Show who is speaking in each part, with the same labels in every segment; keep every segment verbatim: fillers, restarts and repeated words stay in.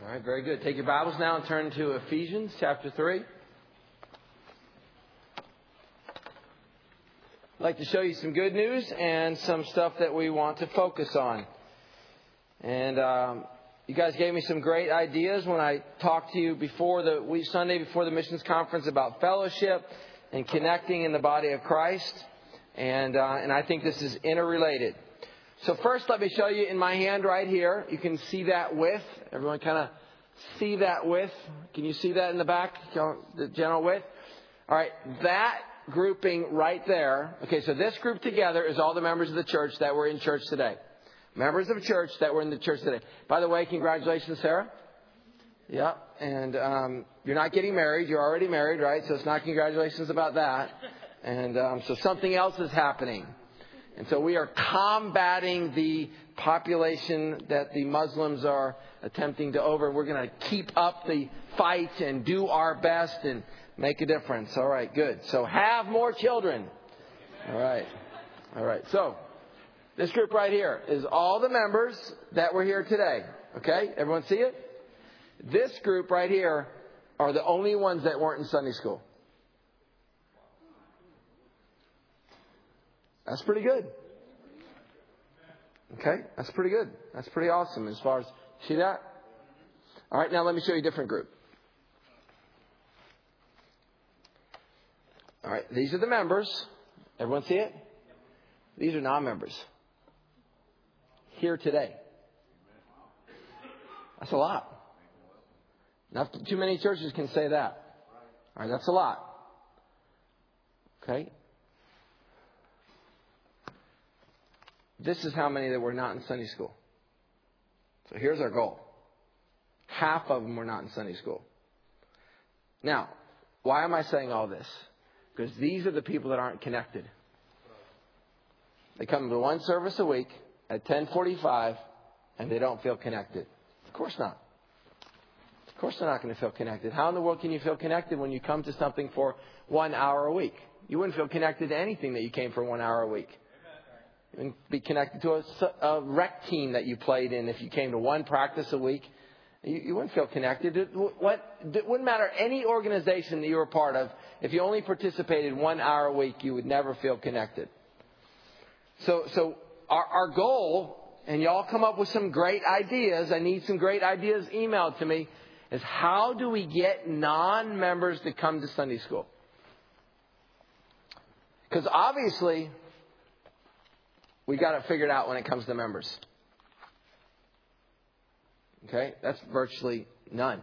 Speaker 1: All right, very good. Take your Bibles now and turn to Ephesians chapter three. I'd like to show you some good news and some stuff that we want to focus on. And um, you guys gave me some great ideas when I talked to you before the week Sunday before the missions conference about fellowship and connecting in the body of Christ. And uh, and I think this is interrelated. So first, let me show you in my hand right here. You can see that width. Everyone kind of see that width. Can you see that in the back? The general width. All right. That grouping right there. Okay, so this group together is all the members of the church that were in church today. Members of church that were in the church today. By the way, congratulations, Sarah. Yeah. And um, you're not getting married. You're already married, right? So it's not congratulations about that. And um, so something else is happening. And so we are combating the population that the Muslims are attempting to over. We're going to keep up the fight and do our best and make a difference. All right, good. So have more children. All right. All right. So this group right here is all the members that were here today. Okay? Everyone see it? This group right here are the only ones that weren't in Sunday school. That's pretty good. Okay, that's pretty good. That's pretty awesome as far as, see that? All right, now let me show you a different group. All right, these are the members. Everyone see it? These are non-members. Here today. That's a lot. Not too many churches can say that. All right, that's a lot. Okay. This is how many that were not in Sunday school. So here's our goal. Half of them were not in Sunday school. Now, why am I saying all this? Because these are the people that aren't connected. They come to one service a week at ten forty-five and they don't feel connected. Of course not. Of course they're not going to feel connected. How in the world can you feel connected when you come to something for one hour a week? You wouldn't feel connected to anything that you came for one hour a week. You wouldn't be connected to a, a rec team that you played in if you came to one practice a week. You, you wouldn't feel connected. It, what, it wouldn't matter any organization that you were part of. If you only participated one hour a week, you would never feel connected. So, so our, our goal, and y'all come up with some great ideas. I need some great ideas emailed to me. Is how do we get non-members to come to Sunday school? Because obviously, we got it figured out when it comes to members. Okay? That's virtually none.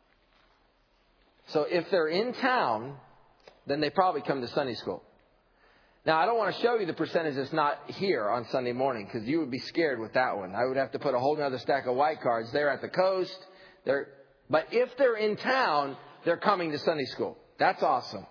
Speaker 1: So if they're in town, then they probably come to Sunday school. Now, I don't want to show you the percentage that's not here on Sunday morning because you would be scared with that one. I would have to put a whole other stack of white cards. They're at the coast. They're, but if they're in town, they're coming to Sunday school. That's awesome.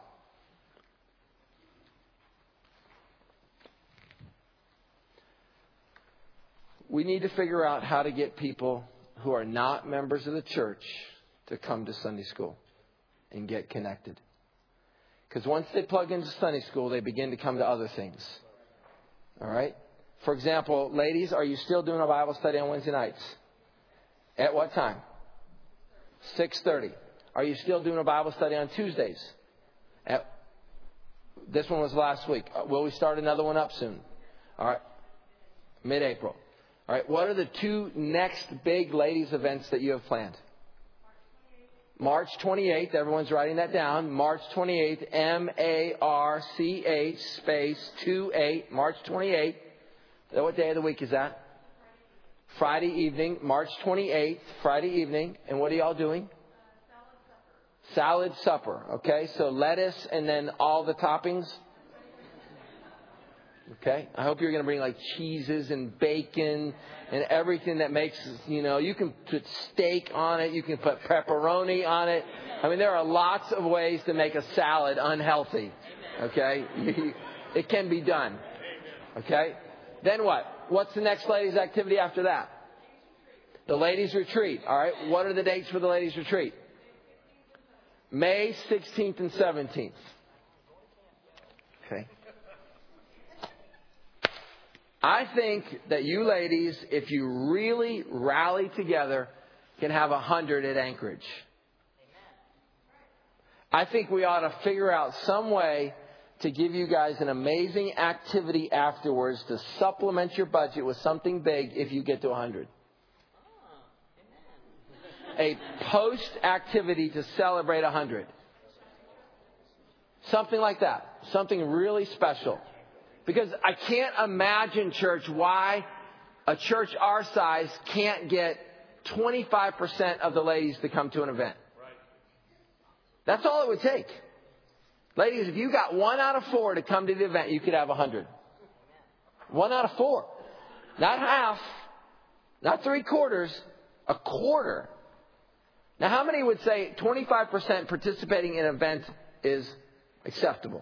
Speaker 1: We need to figure out how to get people who are not members of the church to come to Sunday school and get connected. Because once they plug into Sunday school, they begin to come to other things. All right? For example, ladies, are you still doing a Bible study on Wednesday nights? At what time? six thirty. Are you still doing a Bible study on Tuesdays? At, this one was last week. Will we start another one up soon? All right. Mid-April. All right, what are the two next big ladies' events that you have planned? March twenty-eighth. Everyone's writing that down. March twenty-eighth. M A R C H space two eight. March twenty-eighth. What day of the week is that? Friday evening. March twenty-eighth. Friday evening. And what are y'all doing? Salad supper. Salad supper. Okay, so lettuce and then all the toppings. Okay, I hope you're going to bring like cheeses and bacon and everything that makes, you know, you can put steak on it. You can put pepperoni on it. I mean, there are lots of ways to make a salad unhealthy. Okay, it can be done. Okay, then what? What's the next ladies' activity after that? The ladies' retreat. All right, what are the dates for the ladies' retreat? May sixteenth and seventeenth. Okay. I think that you ladies, if you really rally together can have a hundred at Anchorage. I think we ought to figure out some way to give you guys an amazing activity afterwards to supplement your budget with something big if you get to a hundred. A post activity to celebrate a hundred. Something like that. Something really special. Because I can't imagine, church, why a church our size can't get twenty-five percent of the ladies to come to an event. That's all it would take. Ladies, if you got one out of four to come to the event, you could have a hundred. One out of four. Not half. Not three quarters. A quarter. Now, how many would say twenty-five percent participating in an event is acceptable?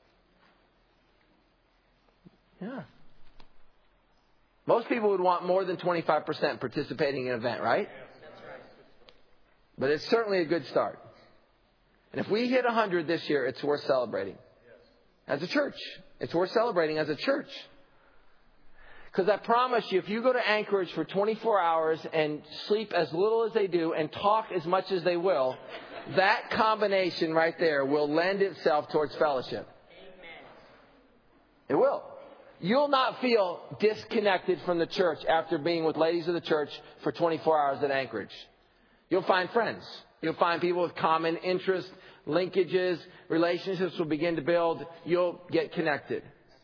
Speaker 1: Yeah. Most people would want more than twenty-five percent participating in an event, right? That's right. But it's certainly a good start. And if we hit one hundred this year, it's worth celebrating. As a church. It's worth celebrating as a church. Because I promise you, if you go to Anchorage for twenty-four hours and sleep as little as they do and talk as much as they will, that combination right there will lend itself towards fellowship. It will. You'll not feel disconnected from the church after being with ladies of the church for twenty-four hours at Anchorage. You'll find friends. You'll find people with common interests, linkages, relationships will begin to build. You'll get connected.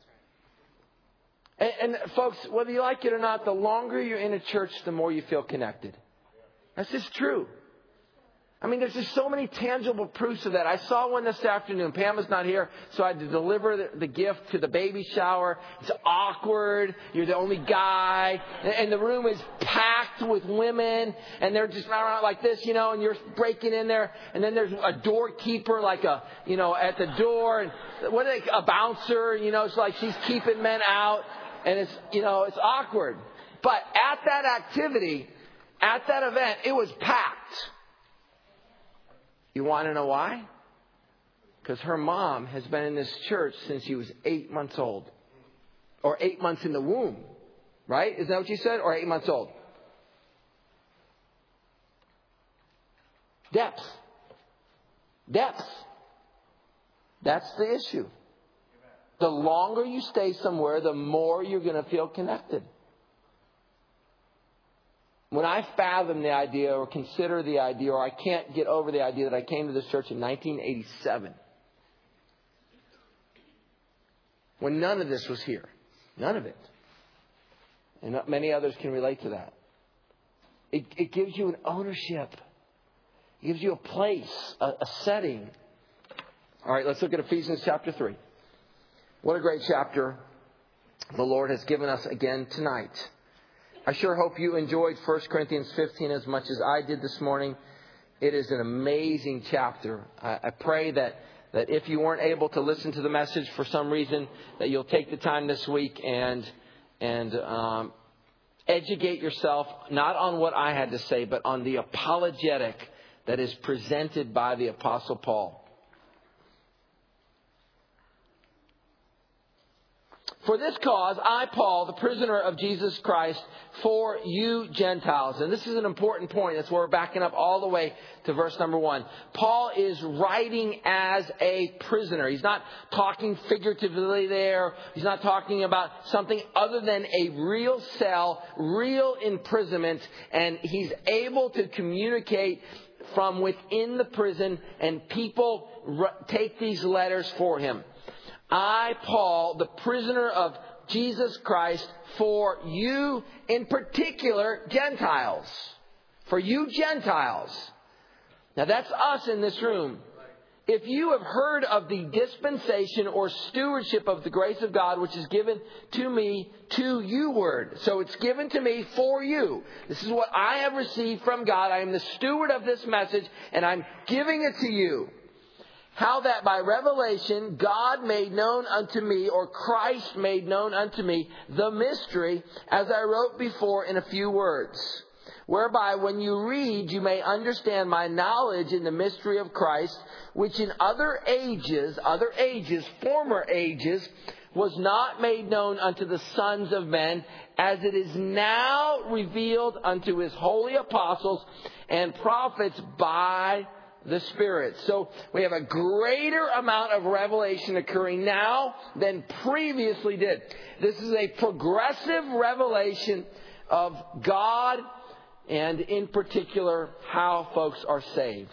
Speaker 1: And, and folks, whether you like it or not, the longer you're in a church, the more you feel connected. That's just true. I mean, there's just so many tangible proofs of that. I saw one this afternoon. Pam was not here, so I had to deliver the, the gift to the baby shower. It's awkward. You're the only guy. And, and the room is packed with women. And they're just around like this, you know, and you're breaking in there. And then there's a doorkeeper, like a, you know, at the door. And what are they, a bouncer, you know, it's like she's keeping men out. And it's, you know, it's awkward. But at that activity, at that event, it was packed. You want to know why? Because her mom has been in this church since she was eight months old. Or eight months in the womb. Right? Isn't that what you said? Or eight months old. Depth. Depth. That's the issue. The longer you stay somewhere, the more you're going to feel connected. When I fathom the idea or consider the idea, or I can't get over the idea that I came to this church in nineteen eighty-seven, when none of this was here. None of it. And many others can relate to that. It, it gives you an ownership. It gives you a place, a, a setting. All right, let's look at Ephesians chapter three. What a great chapter the Lord has given us again tonight. I sure hope you enjoyed First Corinthians fifteen as much as I did this morning. It is an amazing chapter. I, I pray that, that if you weren't able to listen to the message for some reason, that you'll take the time this week and and um, educate yourself, not on what I had to say, but on the apologetic that is presented by the Apostle Paul. For this cause, I, Paul, the prisoner of Jesus Christ, for you Gentiles. And this is an important point. That's where we're backing up all the way to verse number one. Paul is writing as a prisoner. He's not talking figuratively there. He's not talking about something other than a real cell, real imprisonment. And he's able to communicate from within the prison, and people take these letters for him. I, Paul, the prisoner of Jesus Christ, for you in particular, Gentiles. For you Gentiles. Now that's us in this room. If you have heard of the dispensation or stewardship of the grace of God, which is given to me to you word. So it's given to me for you. This is what I have received from God. I am the steward of this message, and I'm giving it to you. How that by revelation God made known unto me, or Christ made known unto me, the mystery, as I wrote before in a few words. Whereby when you read, you may understand my knowledge in the mystery of Christ, which in other ages, other ages, former ages, was not made known unto the sons of men, as it is now revealed unto his holy apostles and prophets by the Spirit. So we have a greater amount of revelation occurring now than previously did. This is a progressive revelation of God, and in particular, how folks are saved.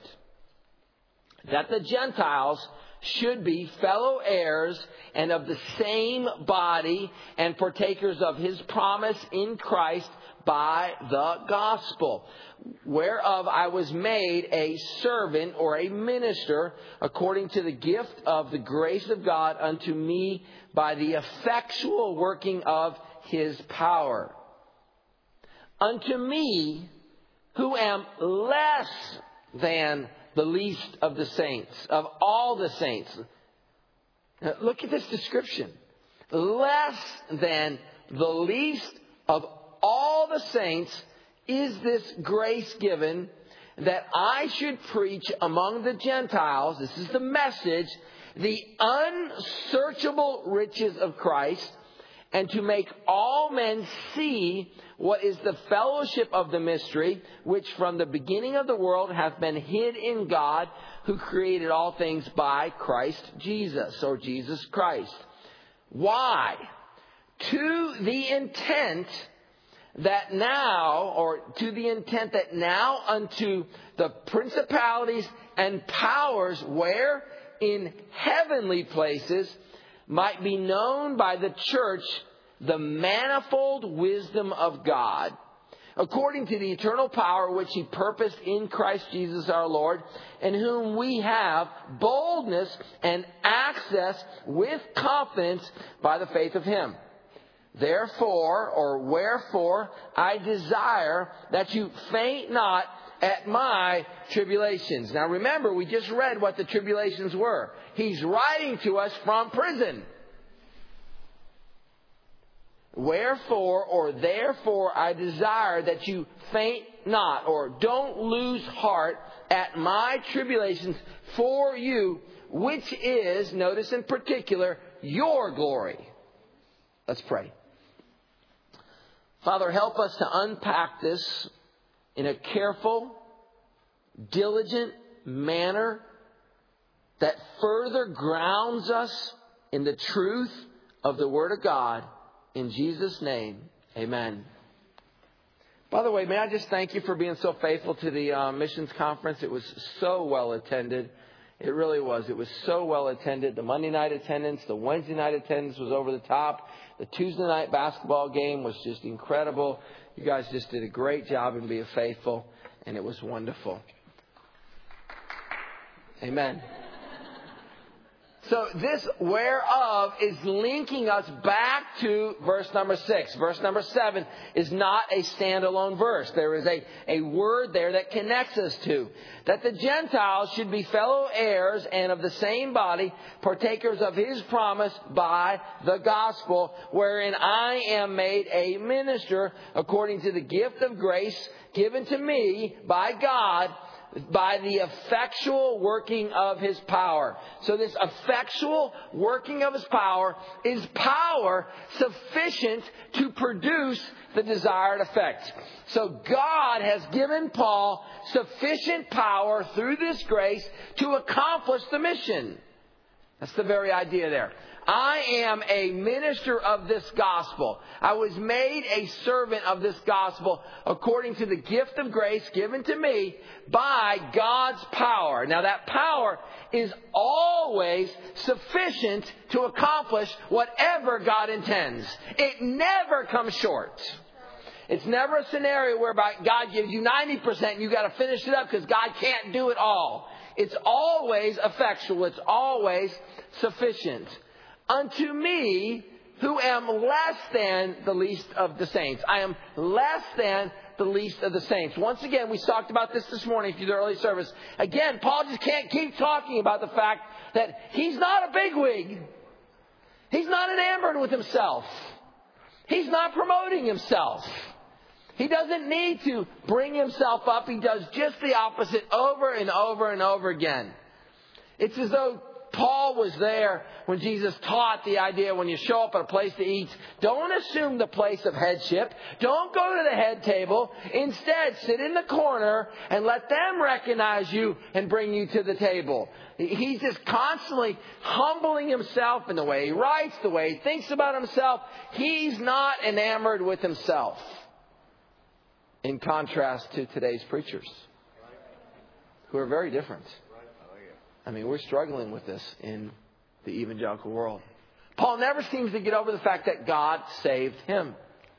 Speaker 1: That the Gentiles should be fellow heirs and of the same body and partakers of his promise in Christ by the gospel, whereof I was made a servant or a minister according to the gift of the grace of God unto me by the effectual working of his power. Unto me, who am less than the least of the saints, of all the saints. Now, look at this description. Less than the least of all the saints is this grace given, that I should preach among the Gentiles, this is the message, the unsearchable riches of Christ, and to make all men see what is the fellowship of the mystery, which from the beginning of the world hath been hid in God, who created all things by Christ Jesus, or Jesus Christ. Why? To the intent that now, or to the intent that now unto the principalities and powers, where in heavenly places, might be known by the church the manifold wisdom of God, according to the eternal power which he purposed in Christ Jesus our Lord, in whom we have boldness and access with confidence by the faith of him. Therefore, or wherefore, I desire that you faint not at my tribulations. Now remember, we just read what the tribulations were. He's writing to us from prison. Wherefore, or therefore, I desire that you faint not, or don't lose heart at my tribulations for you, which is, notice in particular, your glory. Let's pray. Father, help us to unpack this in a careful, diligent manner that further grounds us in the truth of the Word of God. In Jesus' name, amen. By the way, may I just thank you for being so faithful to the uh, missions conference. It was so well attended. It really was. It was so well attended. The Monday night attendance, the Wednesday night attendance was over the top. The Tuesday night basketball game was just incredible. You guys just did a great job in being faithful, and it was wonderful. Amen. So this whereof is linking us back to verse number six. Verse number seven is not a standalone verse. There is a, a word there that connects us to. That the Gentiles should be fellow heirs and of the same body, partakers of his promise by the gospel, wherein I am made a minister according to the gift of grace given to me by God, by the effectual working of his power. So this effectual working of his power is power sufficient to produce the desired effect. So God has given Paul sufficient power through this grace to accomplish the mission. That's the very idea there. I am a minister of this gospel. I was made a servant of this gospel according to the gift of grace given to me by God's power. Now that power is always sufficient to accomplish whatever God intends. It never comes short. It's never a scenario whereby God gives you ninety percent and you got to finish it up because God can't do it all. It's always effectual. It's always sufficient. Unto me, who am less than the least of the saints. I am less than the least of the saints. Once again, we talked about this this morning through the early service. Again, Paul just can't keep talking about the fact that he's not a bigwig. He's not enamored with himself. He's not promoting himself. He doesn't need to bring himself up. He does just the opposite over and over and over again. It's as though Paul was there when Jesus taught the idea when you show up at a place to eat, don't assume the place of headship. Don't go to the head table. Instead, sit in the corner and let them recognize you and bring you to the table. He's just constantly humbling himself in the way he writes, the way he thinks about himself. He's not enamored with himself. In contrast to today's preachers, who are very different. I mean, we're struggling with this in the evangelical world. Paul never seems to get over the fact that God saved him.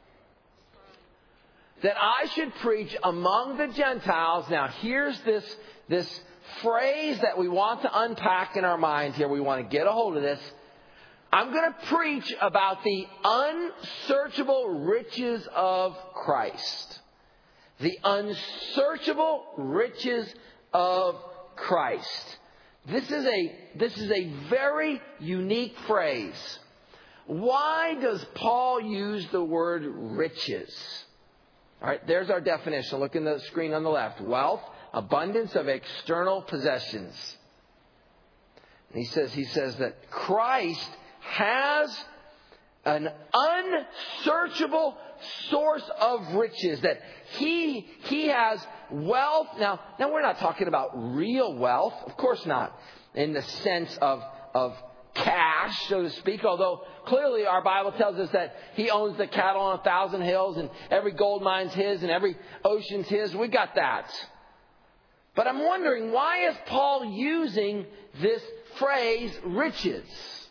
Speaker 1: That I should preach among the Gentiles. Now, here's this, this phrase that we want to unpack in our minds here. We want to get a hold of this. I'm going to preach about the unsearchable riches of Christ. The unsearchable riches of Christ. This is a, this is a very unique phrase. Why does Paul use the word riches? All right, there's our definition. Look in the screen on the left. Wealth, abundance of external possessions. And he says, he says that Christ has an unsearchable source of riches, that he he has wealth. Now, now we're not talking about real wealth, of course not, in the sense of of cash, so to speak. Although clearly our Bible tells us that he owns the cattle on a thousand hills, and every gold mine's his, and every ocean's his. We got that. But I'm wondering, why is Paul using this phrase, riches?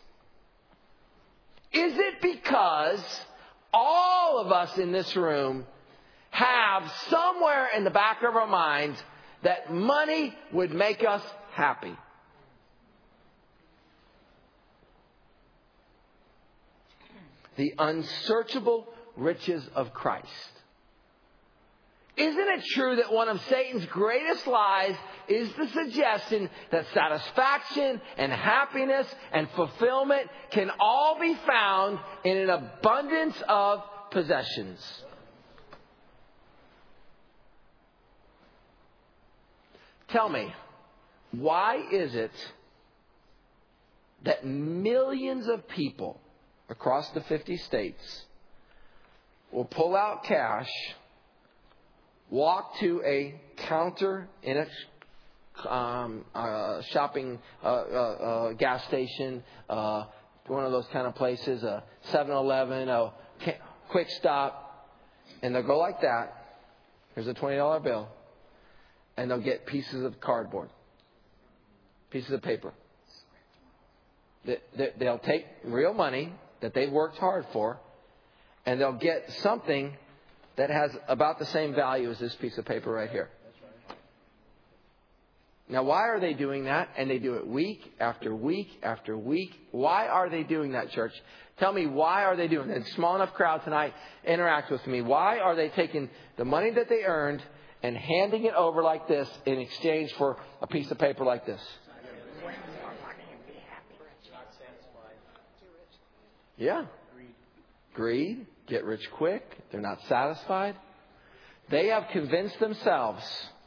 Speaker 1: Is it because all of us in this room have somewhere in the back of our minds that money would make us happy? The unsearchable riches of Christ. Isn't it true that one of Satan's greatest lies is the suggestion that satisfaction and happiness and fulfillment can all be found in an abundance of possessions? Tell me, why is it that millions of people across the fifty states will pull out cash, walk to a counter in a um, uh, shopping uh, uh, uh, gas station, uh, one of those kind of places, a seven eleven, a quick stop, and they'll go like that. Here's a twenty dollar bill, and they'll get pieces of cardboard, pieces of paper. They'll take real money that they've worked hard for, and they'll get something that has about the same value as this piece of paper right here. Now, why are they doing that? And they do it week after week after week. Why are they doing that, church? Tell me, why are they doing it? A small enough crowd tonight, interact with me. Why are they taking the money that they earned and handing it over like this in exchange for a piece of paper like this? Yeah. Greed. Get rich quick. They're not satisfied. They have convinced themselves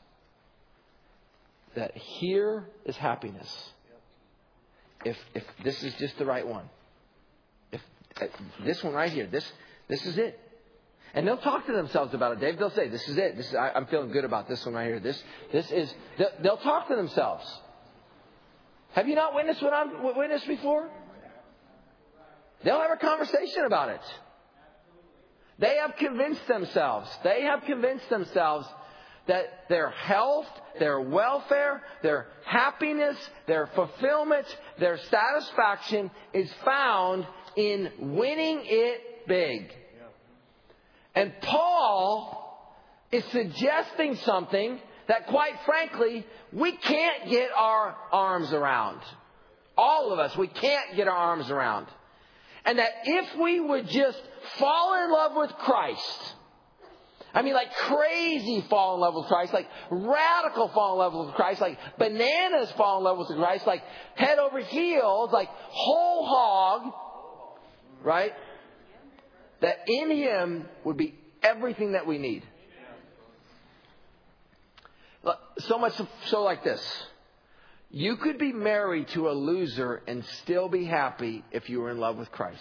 Speaker 1: that here is happiness. If if this is just the right one. If uh, this one right here, this this is it. And they'll talk to themselves about it. Dave, they'll say, this is it. This is, I, I'm feeling good about this one right here. This this is. They'll, they'll talk to themselves. Have you not witnessed what I've witnessed before? They'll have a conversation about it. They have convinced themselves. They have convinced themselves that their health, their welfare, their happiness, their fulfillment, their satisfaction is found in winning it big. And Paul is suggesting something that, quite frankly, we can't get our arms around. All of us, we can't get our arms around. And that if we would just fall in love with Christ, I mean, like crazy fall in love with Christ, like radical fall in love with Christ, like bananas fall in love with Christ, like head over heels, like whole hog, right? That in Him would be everything that we need. So much so like this. You could be married to a loser and still be happy if you were in love with Christ.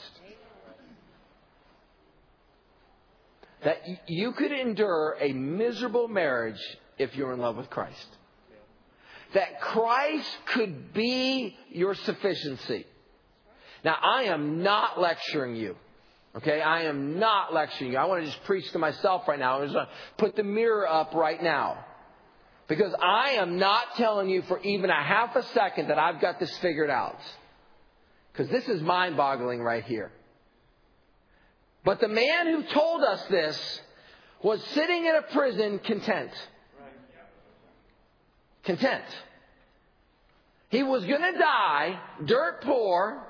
Speaker 1: That you could endure a miserable marriage if you're in love with Christ. That Christ could be your sufficiency. Now, I am not lecturing you. Okay, I am not lecturing you. I want to just preach to myself right now. I'm just going to put the mirror up right now. Because I am not telling you for even a half a second that I've got this figured out. Because this is mind-boggling right here. But the man who told us this was sitting in a prison content. Content. He was going to die dirt poor,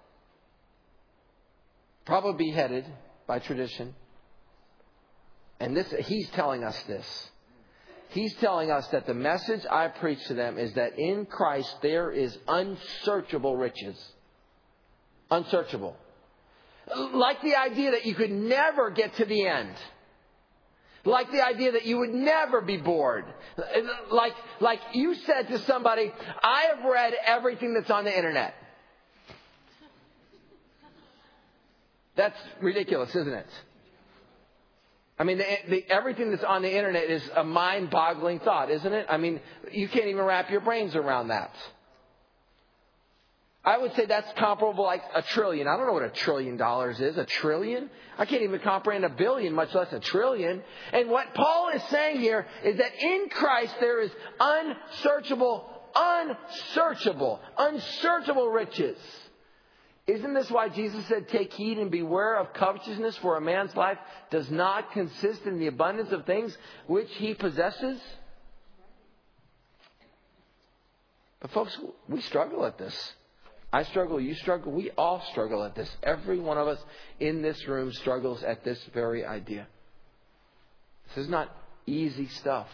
Speaker 1: probably beheaded by tradition. And this, he's telling us this. He's telling us that the message I preach to them is that in Christ there is unsearchable riches. Unsearchable. Like the idea that you could never get to the end. Like the idea that you would never be bored. Like, like you said to somebody, I have read everything that's on the internet. That's ridiculous, isn't it? I mean, the, the, everything that's on the internet is a mind-boggling thought, isn't it? I mean, you can't even wrap your brains around that. I would say that's comparable like a trillion. I don't know what a trillion dollars is. A trillion? I can't even comprehend a billion, much less a trillion. And what Paul is saying here is that in Christ there is unsearchable, unsearchable, unsearchable riches. Isn't this why Jesus said, take heed and beware of covetousness, for a man's life does not consist in the abundance of things which he possesses? But folks, we struggle at this. I struggle, you struggle, we all struggle at this. Every one of us in this room struggles at this very idea. This is not easy stuff.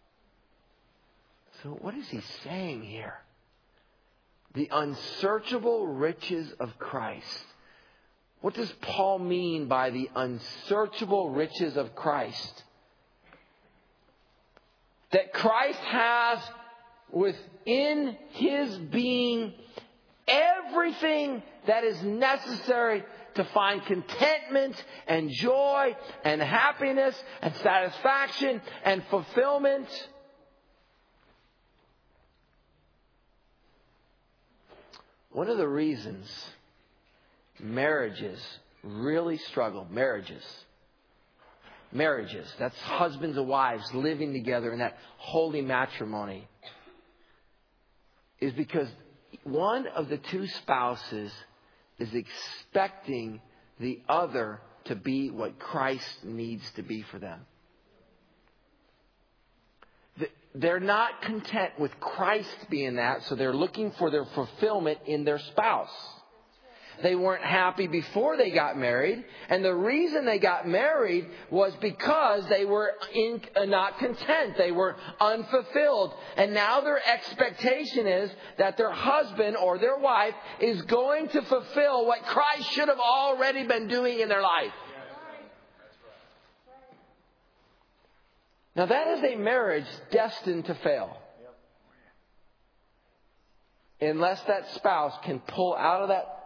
Speaker 1: So what is he saying here? The unsearchable riches of Christ. What does Paul mean by the unsearchable riches of Christ? That Christ has within his being everything that is necessary to find contentment and joy and happiness and satisfaction and fulfillment. One of the reasons marriages really struggle, marriages, marriages, that's husbands and wives living together in that holy matrimony, is because one of the two spouses is expecting the other to be what Christ needs to be for them. They're not content with Christ being that, so they're looking for their fulfillment in their spouse. They weren't happy before they got married, and the reason they got married was because they were in, uh, not content. They were unfulfilled. And now their expectation is that their husband or their wife is going to fulfill what Christ should have already been doing in their life. Now that is a marriage destined to fail. Unless that spouse can pull out of that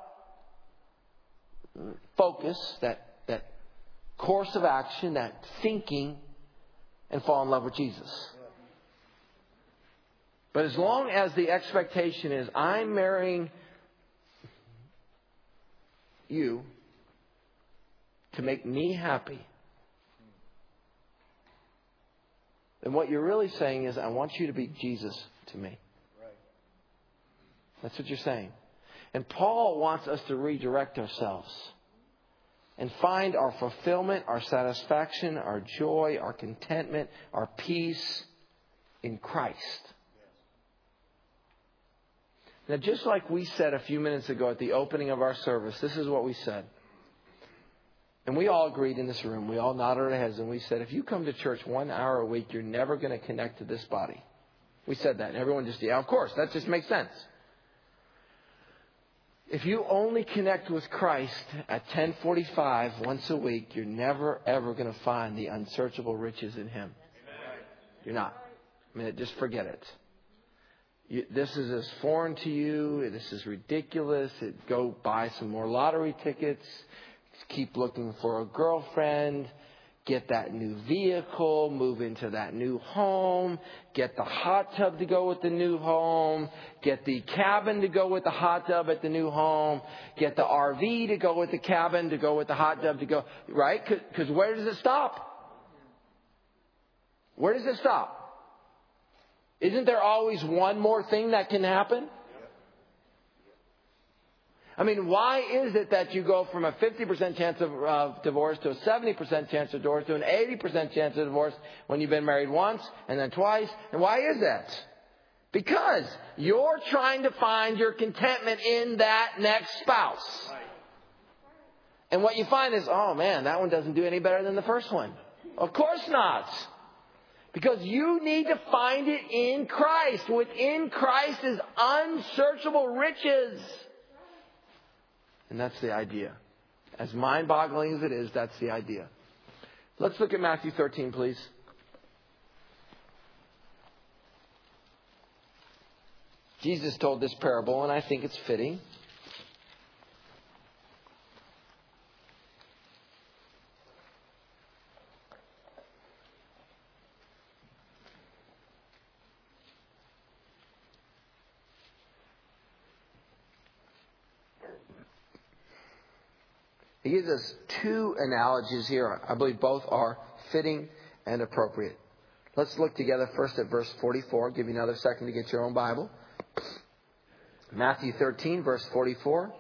Speaker 1: focus, that, that course of action, that thinking, and fall in love with Jesus. But as long as the expectation is, I'm marrying you to make me happy, then what you're really saying is, I want you to be Jesus to me. That's what you're saying. And Paul wants us to redirect ourselves and find our fulfillment, our satisfaction, our joy, our contentment, our peace in Christ. Now, just like we said a few minutes ago at the opening of our service, this is what we said. And we all agreed in this room. We all nodded our heads and we said, if you come to church one hour a week, you're never going to connect to this body. We said that. And everyone just, yeah, of course. That just makes sense. If you only connect with Christ at ten forty-five once a week, you're never, ever going to find the unsearchable riches in Him. You're not. I mean, just forget it. you, this is as foreign to you. This is ridiculous. It, go buy some more lottery tickets. Keep looking for a girlfriend. Get that new vehicle. Move into that new home. Get the hot tub to go with the new home. Get the cabin to go with the hot tub at the new home. Get the R V to go with the cabin to go with the hot tub to go. Right? Because where does it stop? Where does it stop? Isn't there always one more thing that can happen? I mean, why is it that you go from a fifty percent chance of uh, divorce to a seventy percent chance of divorce to an eighty percent chance of divorce when you've been married once and then twice? And why is that? Because you're trying to find your contentment in that next spouse. And what you find is, oh man, that one doesn't do any better than the first one. Of course not. Because you need to find it in Christ. Within Christ is unsearchable riches. And that's the idea. As mind-boggling as it is, that's the idea. Let's look at Matthew thirteen, please. Jesus told this parable, and I think it's fitting. He gives us two analogies here. I believe both are fitting and appropriate. Let's look together first at verse forty-four. I'll give you another second to get your own Bible. Matthew thirteen, verse forty-four.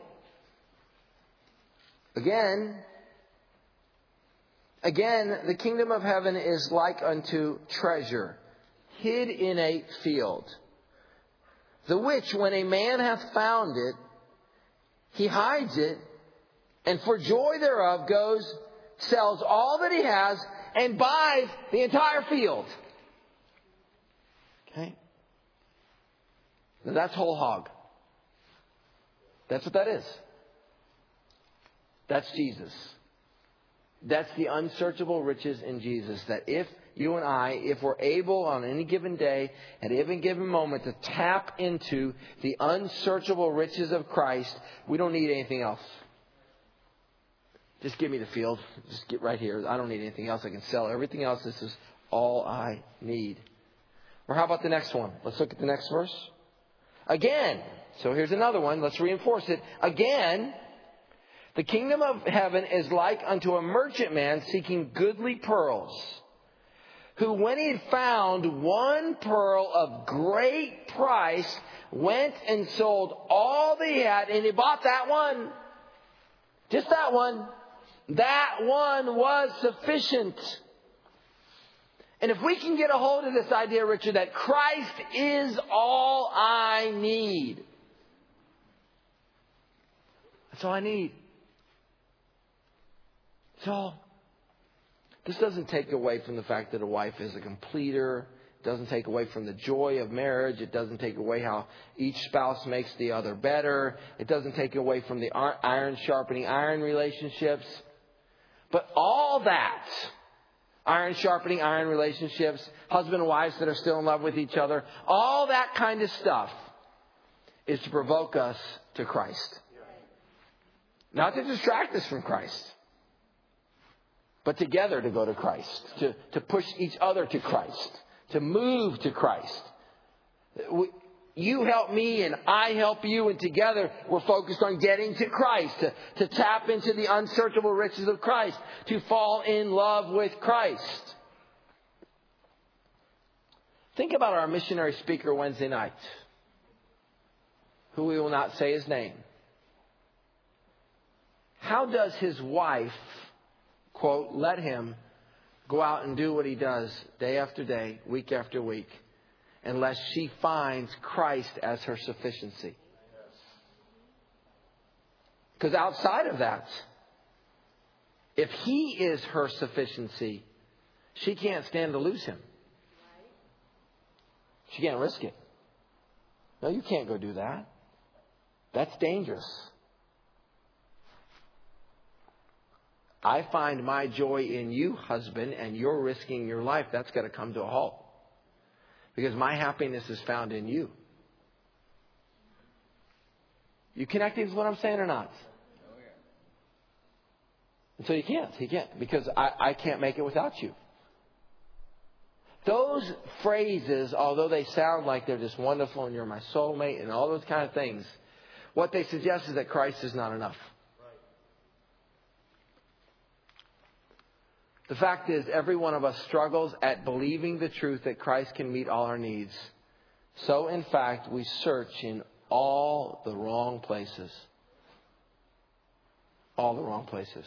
Speaker 1: Again, again, the kingdom of heaven is like unto treasure hid in a field, the which when a man hath found it, he hides it, and for joy thereof goes, sells all that he has, and buys the entire field. Okay? Now that's whole hog. That's what that is. That's Jesus. That's the unsearchable riches in Jesus. That if you and I, if we're able on any given day, at any given moment, to tap into the unsearchable riches of Christ, we don't need anything else. Just give me the field. Just get right here. I don't need anything else. I can sell everything else. This is all I need. Or how about the next one? Let's look at the next verse. Again. So here's another one. Let's reinforce it. Again, the kingdom of heaven is like unto a merchantman seeking goodly pearls, who when he had found one pearl of great price, went and sold all that he had, and he bought that one. Just that one. That one was sufficient. And if we can get a hold of this idea, Richard, that Christ is all I need. That's all I need. That's all. This doesn't take away from the fact that a wife is a completer. It doesn't take away from the joy of marriage. It doesn't take away how each spouse makes the other better. It doesn't take away from the iron sharpening iron relationships. But all that, iron sharpening iron relationships, husband and wives that are still in love with each other, all that kind of stuff is to provoke us to Christ. Not to distract us from Christ, but together to go to Christ, to, to push each other to Christ, to move to Christ. We, you help me and I help you, and together we're focused on getting to Christ, to, to tap into the unsearchable riches of Christ, to fall in love with Christ. Think about our missionary speaker Wednesday night, who we will not say his name. How does his wife, quote, let him go out and do what he does day after day, week after week, unless she finds Christ as her sufficiency? Because outside of that, if he is her sufficiency, she can't stand to lose him. She can't risk it. No, you can't go do that. That's dangerous. I find my joy in you, husband, and you're risking your life. That's got to come to a halt. Because my happiness is found in you. You connecting with what I'm saying or not? And so you can't. You can't. Because I, I can't make it without you. Those phrases, although they sound like they're just wonderful and you're my soulmate and all those kind of things, what they suggest is that Christ is not enough. The fact is, every one of us struggles at believing the truth that Christ can meet all our needs. So, in fact, we search in all the wrong places. All the wrong places.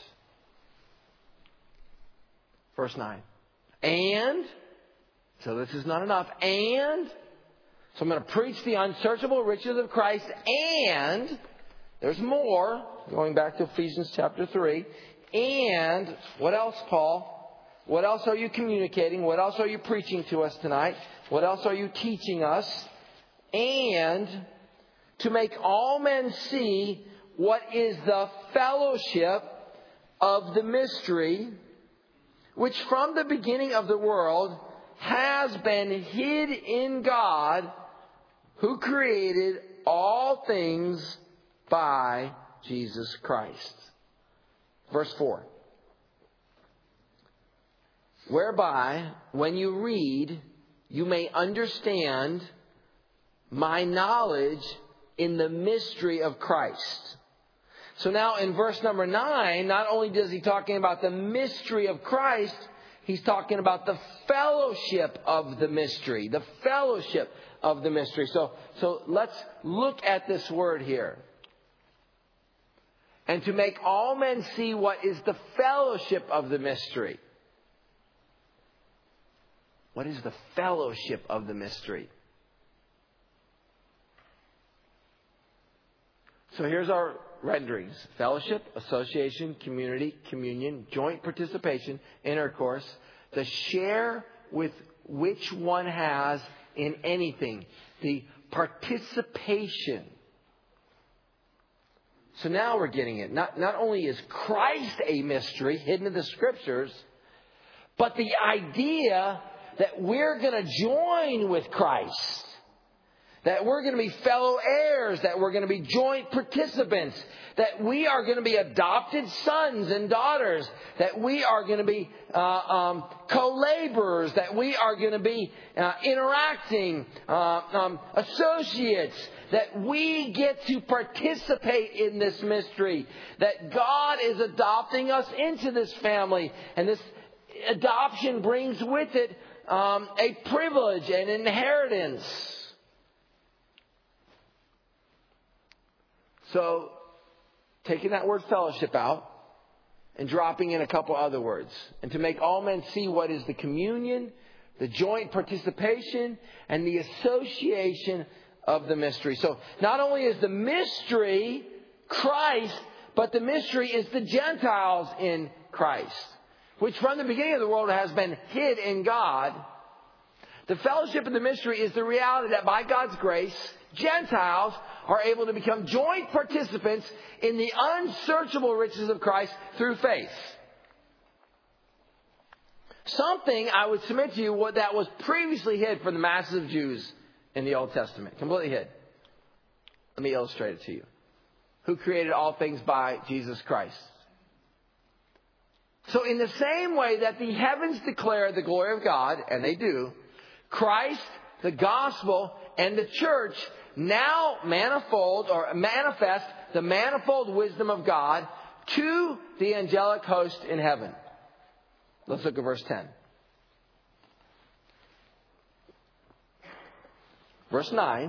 Speaker 1: Verse nine. And, so this is not enough. And, so I'm going to preach the unsearchable riches of Christ. And, there's more. Going back to Ephesians chapter three. And, what else, Paul? What else are you communicating? What else are you preaching to us tonight? What else are you teaching us? And to make all men see what is the fellowship of the mystery, which from the beginning of the world has been hid in God, who created all things by Jesus Christ. Verse four. Whereby, when you read, you may understand my knowledge in the mystery of Christ. So now in verse number nine, not only does he talking about the mystery of Christ, he's talking about the fellowship of the mystery. The fellowship of the mystery. So, so let's look at this word here. And to make all men see what is the fellowship of the mystery. What is the fellowship of the mystery? So here's our renderings. Fellowship, association, community, communion, joint participation, intercourse. The share with which one has in anything. The participation. So now we're getting it. Not, not only is Christ a mystery hidden in the Scriptures, but the idea that we're going to join with Christ. That we're going to be fellow heirs. That we're going to be joint participants. That we are going to be adopted sons and daughters. That we are going to be uh, um, co-laborers. That we are going to be uh, interacting uh, um, associates. That we get to participate in this mystery. That God is adopting us into this family. And this adoption brings with it Um, a privilege, an inheritance. So, taking that word fellowship out and dropping in a couple other words. And to make all men see what is the communion, the joint participation, and the association of the mystery. So, not only is the mystery Christ, but the mystery is the Gentiles in Christ. Which from the beginning of the world has been hid in God. The fellowship of the mystery is the reality that by God's grace, Gentiles are able to become joint participants in the unsearchable riches of Christ through faith. Something I would submit to you what that was previously hid from the masses of Jews in the Old Testament. Completely hid. Let me illustrate it to you. Who created all things by Jesus Christ. So in the same way that the heavens declare the glory of God, and they do, Christ, the gospel, and the church now manifold or manifest the manifold wisdom of God to the angelic host in heaven. Let's look at verse ten. Verse nine.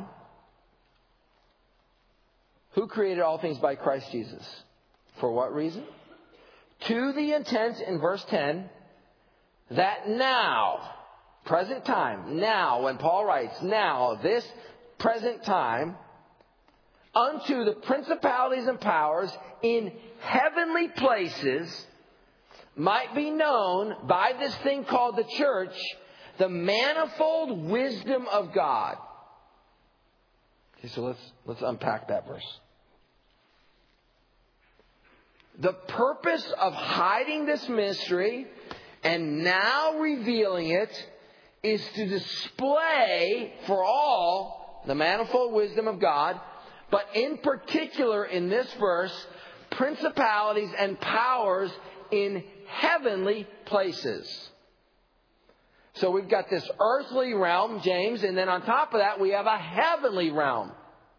Speaker 1: Who created all things by Christ Jesus? For what reason? To the intent in verse ten that now, present time, now, when Paul writes, now, this present time, unto the principalities and powers in heavenly places might be known by this thing called the church, the manifold wisdom of God. Okay, so let's let's unpack that verse. The purpose of hiding this mystery and now revealing it is to display for all the manifold wisdom of God But in particular, in this verse, principalities and powers in heavenly places. So we've got this earthly realm, James, and then on top of that, we have a heavenly realm.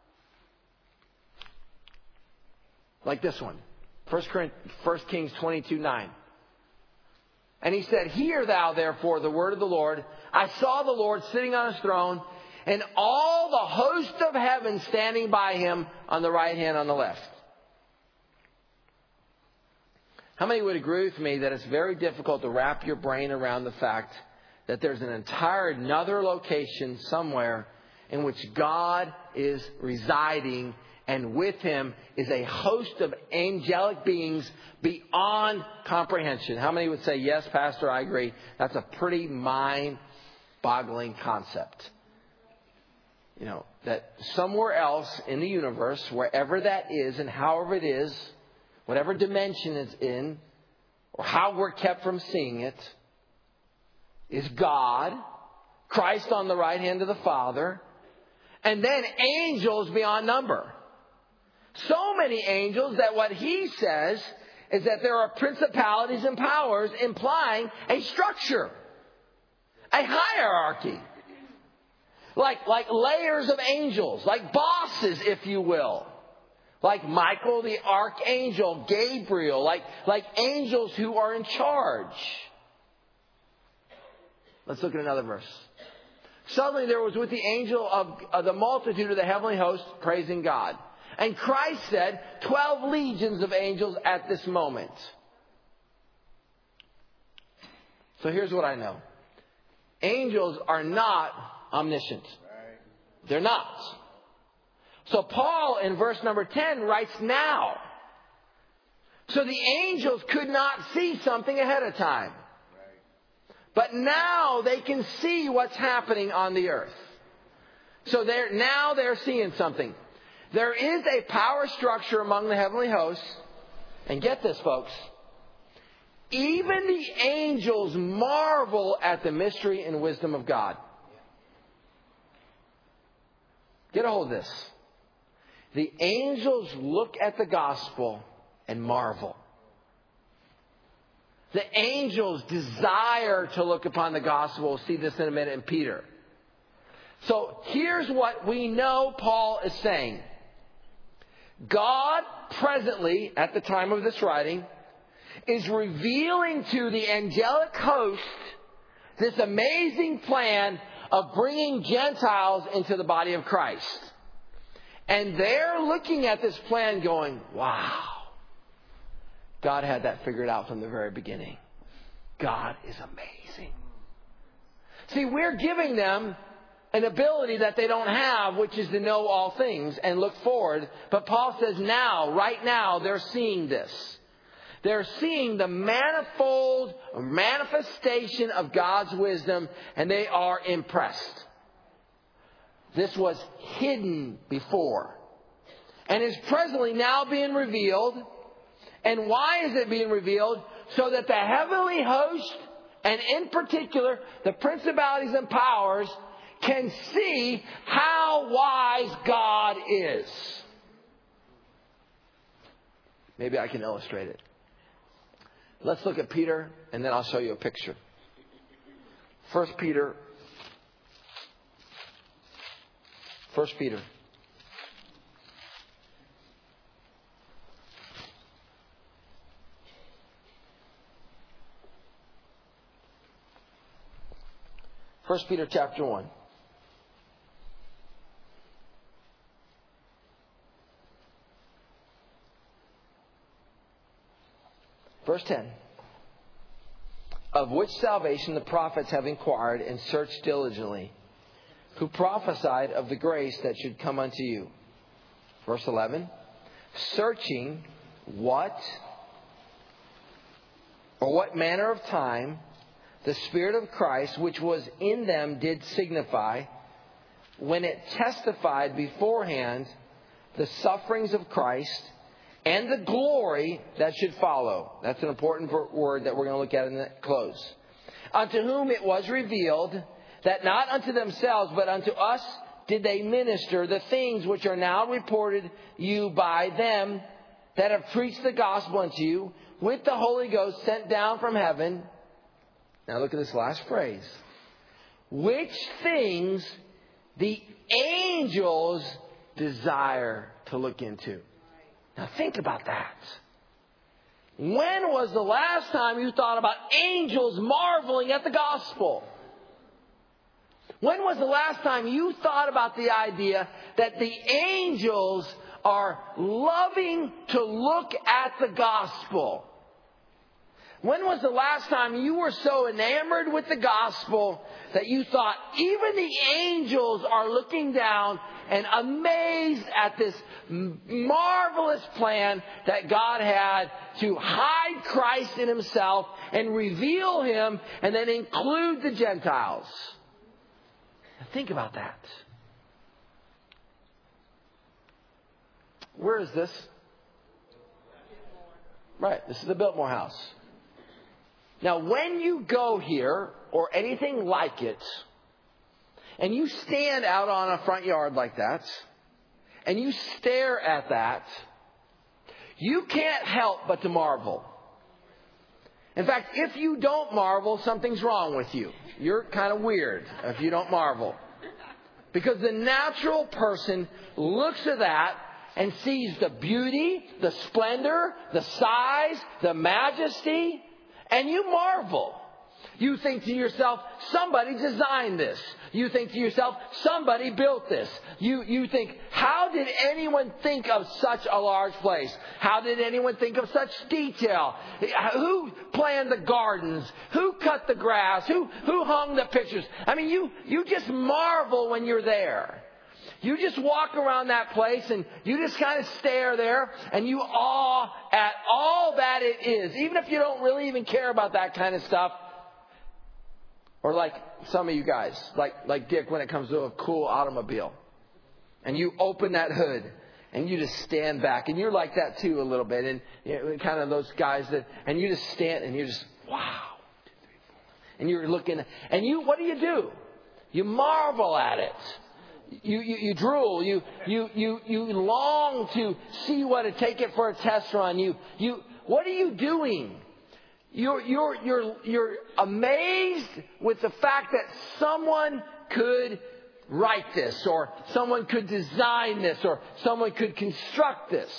Speaker 1: Like this one. First Kings twenty-two nine. And he said, "Hear thou therefore the word of the Lord. I saw the Lord sitting on his throne, and all the host of heaven standing by him on the right hand, on the left." How many would agree with me that it's very difficult to wrap your brain around the fact that there's an entire another location somewhere in which God is residing, and with him is a host of angelic beings beyond comprehension? How many would say, "Yes, Pastor, I agree"? That's a pretty mind-boggling concept. You know, that somewhere else in the universe, wherever that is and however it is, whatever dimension it's in, or how we're kept from seeing it, is God, Christ on the right hand of the Father, and then angels beyond number. So many angels that what he says is that there are principalities and powers, implying a structure, a hierarchy. Like, like layers of angels, like bosses, if you will. Like Michael the archangel, Gabriel, like, like angels who are in charge. Let's look at another verse. "Suddenly there was with the angel of, of the multitude of the heavenly host praising God. And Christ said, twelve legions of angels at this moment." So here's what I know. Angels are not omniscient. They're not. So Paul in verse number ten writes now. So the angels could not see something ahead of time. But now they can see what's happening on the earth. So they're, now they're seeing something. There is a power structure among the heavenly hosts. And get this, folks. Even the angels marvel at the mystery and wisdom of God. Get a hold of this. The angels look at the gospel and marvel. The angels desire to look upon the gospel. We'll see this in a minute in Peter. So here's what we know Paul is saying. God presently, at the time of this writing, is revealing to the angelic host this amazing plan of bringing Gentiles into the body of Christ. And they're looking at this plan going, wow. God had that figured out from the very beginning. God is amazing. See, we're giving them an ability that they don't have, which is to know all things and look forward. But Paul says now, right now, they're seeing this. They're seeing the manifold manifestation of God's wisdom, and they are impressed. This was hidden before and is presently now being revealed. And why is it being revealed? So that the heavenly host, and in particular the principalities and powers, can see how wise God is. Maybe I can illustrate it. Let's look at Peter, and then I'll show you a picture. First Peter. First Peter. First Peter chapter one. Verse ten. Of which salvation the prophets have inquired and searched diligently, who prophesied of the grace that should come unto you. Verse eleven. Searching what or what manner of time the Spirit of Christ, which was in them, did signify, when it testified beforehand the sufferings of Christ and the glory that should follow. That's an important word that we're going to look at in the close. Unto whom it was revealed that not unto themselves, but unto us did they minister the things which are now reported you by them that have preached the gospel unto you with the Holy Ghost sent down from heaven. Now look at this last phrase. Which things the angels desire to look into. Now think about that. When was the last time you thought about angels marveling at the gospel? When was the last time you thought about the idea that the angels are loving to look at the gospel? When was the last time you were so enamored with the gospel that you thought even the angels are looking down and amazed at this marvelous plan that God had to hide Christ in Himself and reveal Him and then include the Gentiles? Now think about that. Where is this? Right, this is the Biltmore House. Now, when you go here, or anything like it, and you stand out on a front yard like that, and you stare at that, you can't help but to marvel. In fact, if you don't marvel, something's wrong with you. You're kind of weird if you don't marvel. Because the natural person looks at that and sees the beauty, the splendor, the size, the majesty, and you marvel. You think to yourself, somebody designed this. You think to yourself, somebody built this. You, you think, how did anyone think of such a large place? How did anyone think of such detail? Who planned the gardens? Who cut the grass? Who, who hung the pictures? I mean, you, you just marvel when you're there. You just walk around that place and you just kind of stare there and you awe at all that it is. Even if you don't really even care about that kind of stuff. Or like some of you guys, like, like Dick when it comes to a cool automobile. And you open that hood and you just stand back. And you're like that too a little bit. And you know, kind of those guys that, and you just stand and you're just, wow. And you're looking, and you, what do you do? You marvel at it. You, you, you drool. You, you, you, you long to see what it, take it for a test run. You, you, what are you doing? You're, you're, you're, you're amazed with the fact that someone could write this, or someone could design this, or someone could construct this.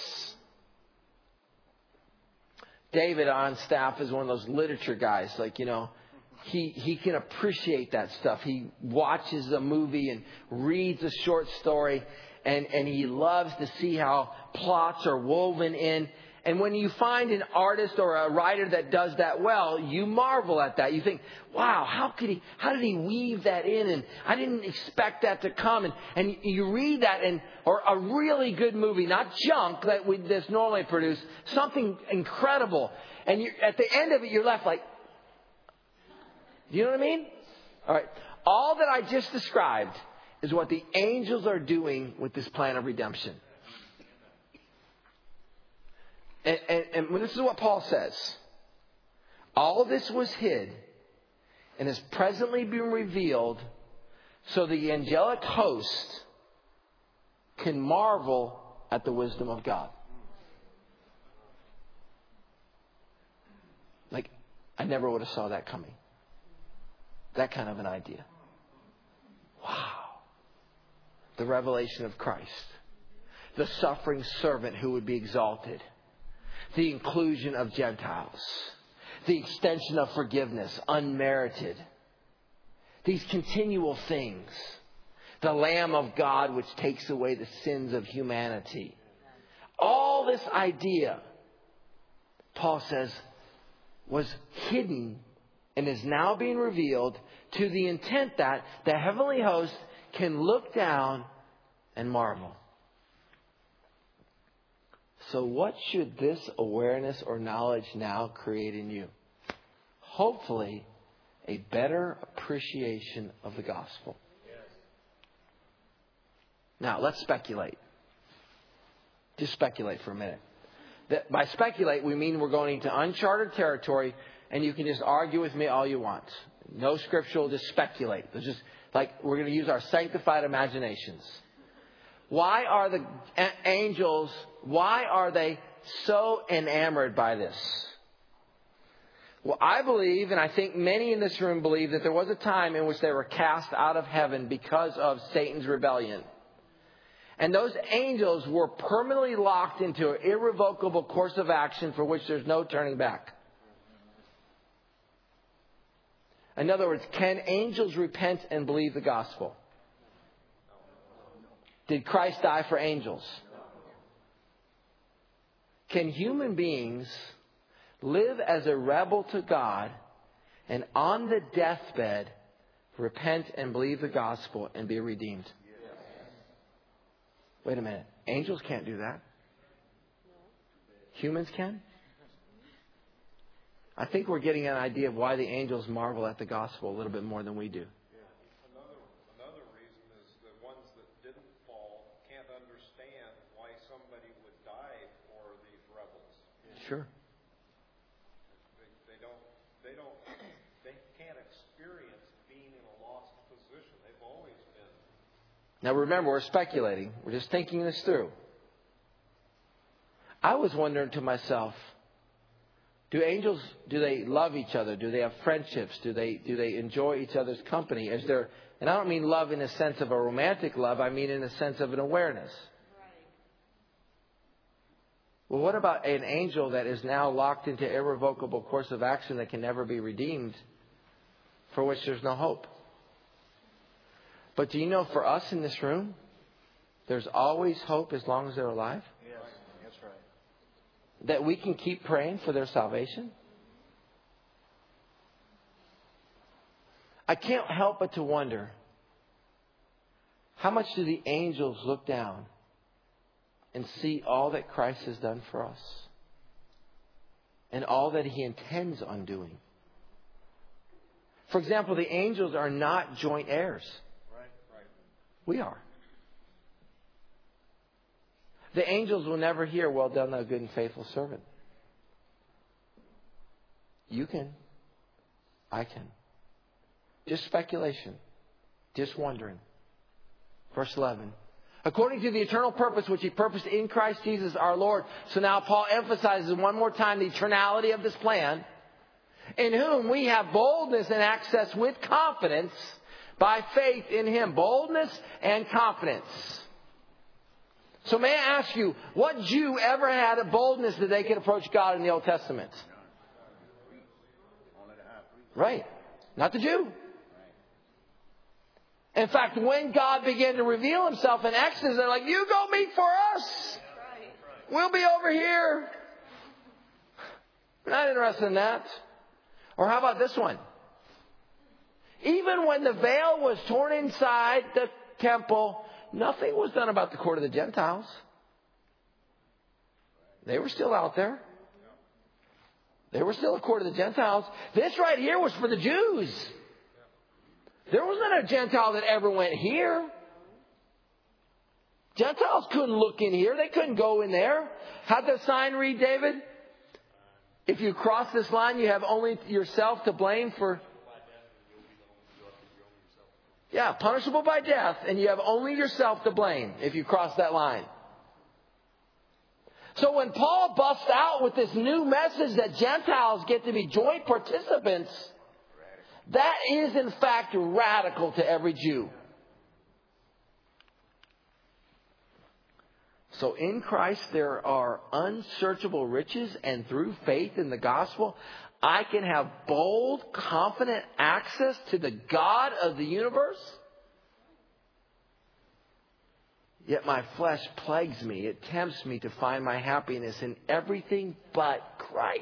Speaker 1: David on staff is one of those literature guys, like, you know, He he can appreciate that stuff. He watches a movie and reads a short story, and, and he loves to see how plots are woven in. And when you find an artist or a writer that does that well, you marvel at that. You think, wow, how could he, how did he weave that in? And I didn't expect that to come. And, and you read that, and or a really good movie, not junk that we, that's normally produced, something incredible. And you, at the end of it, you're left like, do you know what I mean? All right. All that I just described is what the angels are doing with this plan of redemption. And, and, and this is what Paul says. All of this was hid and is presently being revealed so the angelic host can marvel at the wisdom of God. Like, I never would have saw that coming. That kind of an idea. Wow. The revelation of Christ. The suffering servant who would be exalted. The inclusion of Gentiles. The extension of forgiveness, unmerited. These continual things. The Lamb of God which takes away the sins of humanity. All this idea, Paul says, was hidden and is now being revealed to the intent that the heavenly host can look down and marvel. So what should this awareness or knowledge now create in you? Hopefully, a better appreciation of the gospel. Now, let's speculate. Just speculate for a minute. That by speculate, we mean we're going into uncharted territory, and you can just argue with me all you want. No scriptural, just speculate. It's just like we're going to use our sanctified imaginations. Why are the a- angels, why are they so enamored by this? Well, I believe, and I think many in this room believe, that there was a time in which they were cast out of heaven because of Satan's rebellion. And those angels were permanently locked into an irrevocable course of action for which there's no turning back. In other words, can angels repent and believe the gospel? Did Christ die for angels? Can human beings live as a rebel to God and on the deathbed repent and believe the gospel and be redeemed? Wait a minute. Angels can't do that. Humans can? I think we're getting an idea of why the angels marvel at the gospel a little bit more than we do.
Speaker 2: Yeah. Another, another reason is the ones that didn't fall can't understand why somebody would die for these rebels.
Speaker 1: Sure.
Speaker 2: They, they don't. They don't. They can't experience being in a lost position. They've always been.
Speaker 1: Now remember, we're speculating. We're just thinking this through. I was wondering to myself, do angels, do they love each other? Do they have friendships? Do they do they enjoy each other's company? Is there, and I don't mean love in the sense of a romantic love. I mean in the sense of an awareness. Well, what about an angel that is now locked into irrevocable course of action that can never be redeemed, for which there's no hope? But do you know, for us in this room, there's always hope as long as they're alive?
Speaker 2: Yes, that's right.
Speaker 1: That we can keep praying for their salvation? I can't help but to wonder, how much do the angels look down and see all that Christ has done for us and all that He intends on doing? For example, the angels are not joint heirs. We are. The angels will never hear, "Well done, thou good and faithful servant." You can. I can. Just speculation. Just wondering. Verse eleven. According to the eternal purpose which He purposed in Christ Jesus our Lord. So now Paul emphasizes one more time the eternality of this plan. In whom we have boldness and access with confidence by faith in Him. Boldness and confidence. So may I ask you, what Jew ever had a boldness that they could approach God in the Old Testament? Right. Not the Jew. In fact, when God began to reveal Himself in Exodus, they're like, "You go meet for us. We'll be over here. We're not interested in that." Or how about this one? Even when the veil was torn inside the temple, nothing was done about the court of the Gentiles. They were still out there. They were still a court of the Gentiles. This right here was for the Jews. There wasn't a Gentile that ever went here. Gentiles couldn't look in here. They couldn't go in there. How'd the sign read, David? If you cross this line, you have only yourself to blame for... Yeah, punishable by death, and you have only yourself to blame if you cross that line. So when Paul busts out with this new message that Gentiles get to be joint participants, that is in fact radical to every Jew. So in Christ there are unsearchable riches, and through faith in the gospel, I can have bold, confident access to the God of the universe. Yet my flesh plagues me. It tempts me to find my happiness in everything but Christ.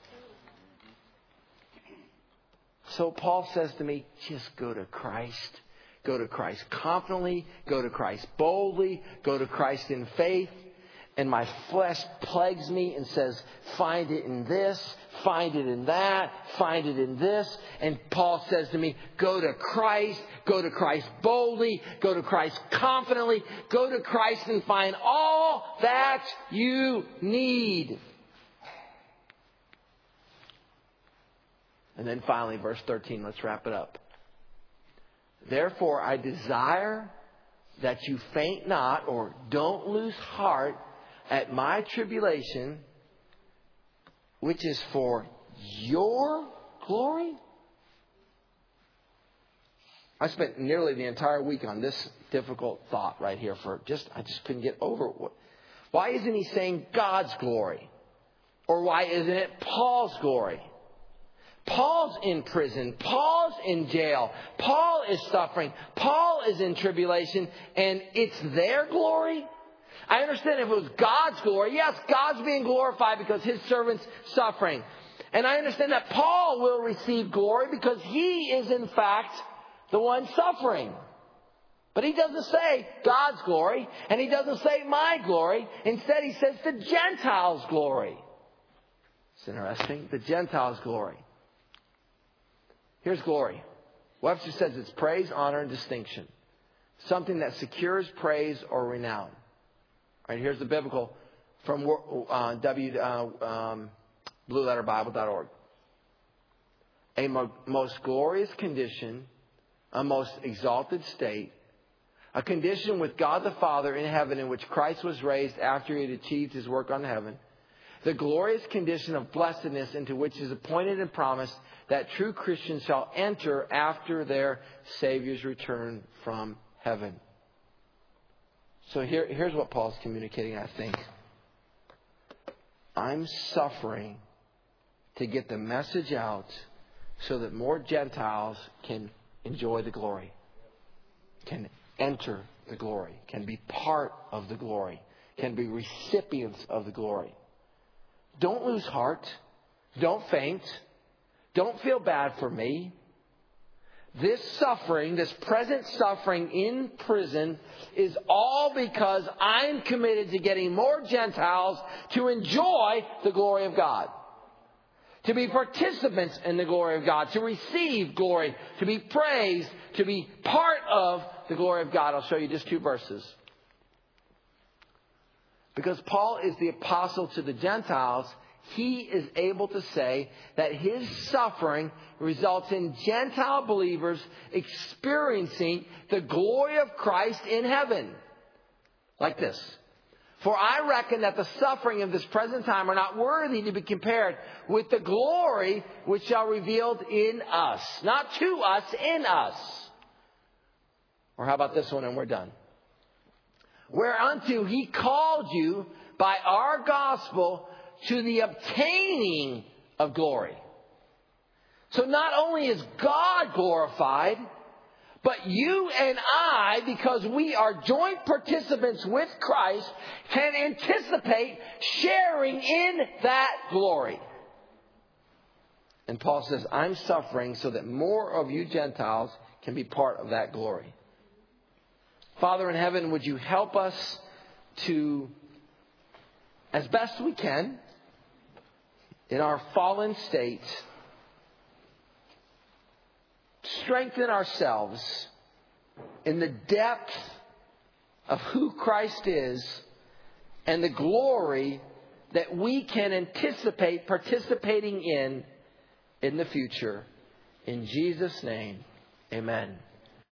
Speaker 1: So Paul says to me, just go to Christ. Go to Christ confidently. Go to Christ boldly. Go to Christ in faith. And my flesh plagues me and says, find it in this, find it in that, find it in this. And Paul says to me, go to Christ, go to Christ boldly, go to Christ confidently, go to Christ and find all that you need. And then finally, verse thirteen, let's wrap it up. Therefore, I desire that you faint not or don't lose heart at my tribulation, which is for your glory. I spent nearly the entire week on this difficult thought right here for just, I just couldn't get over it. Why isn't he saying God's glory? Or why isn't it Paul's glory? Paul's in prison. Paul's in jail. Paul is suffering. Paul is in tribulation. And it's their glory? I understand if it was God's glory. Yes, God's being glorified because his servant's suffering. And I understand that Paul will receive glory because he is in fact the one suffering. But he doesn't say God's glory. And he doesn't say my glory. Instead, he says the Gentiles' glory. It's interesting. The Gentiles' glory. Here's glory. Webster says it's praise, honor, and distinction. Something that secures praise or renown. All right, here's the biblical from uh, w, uh, um, blue letter bible dot org. A mo- most glorious condition, a most exalted state, a condition with God the Father in heaven in which Christ was raised after he had achieved his work on heaven. The glorious condition of blessedness into which is appointed and promised that true Christians shall enter after their Savior's return from heaven. So here, here's what Paul's communicating, I think. I'm suffering to get the message out so that more Gentiles can enjoy the glory, can enter the glory, can be part of the glory, can be recipients of the glory. Don't lose heart. Don't faint. Don't feel bad for me. This suffering, this present suffering in prison is all because I'm committed to getting more Gentiles to enjoy the glory of God. To be participants in the glory of God. To receive glory. To be praised. To be part of the glory of God. I'll show you just two verses. Because Paul is the apostle to the Gentiles, he is able to say that his suffering results in Gentile believers experiencing the glory of Christ in heaven. Like this. For I reckon that the suffering of this present time are not worthy to be compared with the glory which shall be revealed in us. Not to us, in us. Or how about this one and we're done. Whereunto he called you by our gospel to the obtaining of glory. So not only is God glorified, but you and I, because we are joint participants with Christ, can anticipate sharing in that glory. And Paul says, I'm suffering so that more of you Gentiles can be part of that glory. Father in heaven, would you help us to, as best we can, in our fallen state, strengthen ourselves in the depth of who Christ is and the glory that we can anticipate participating in in the future. In Jesus' name, amen.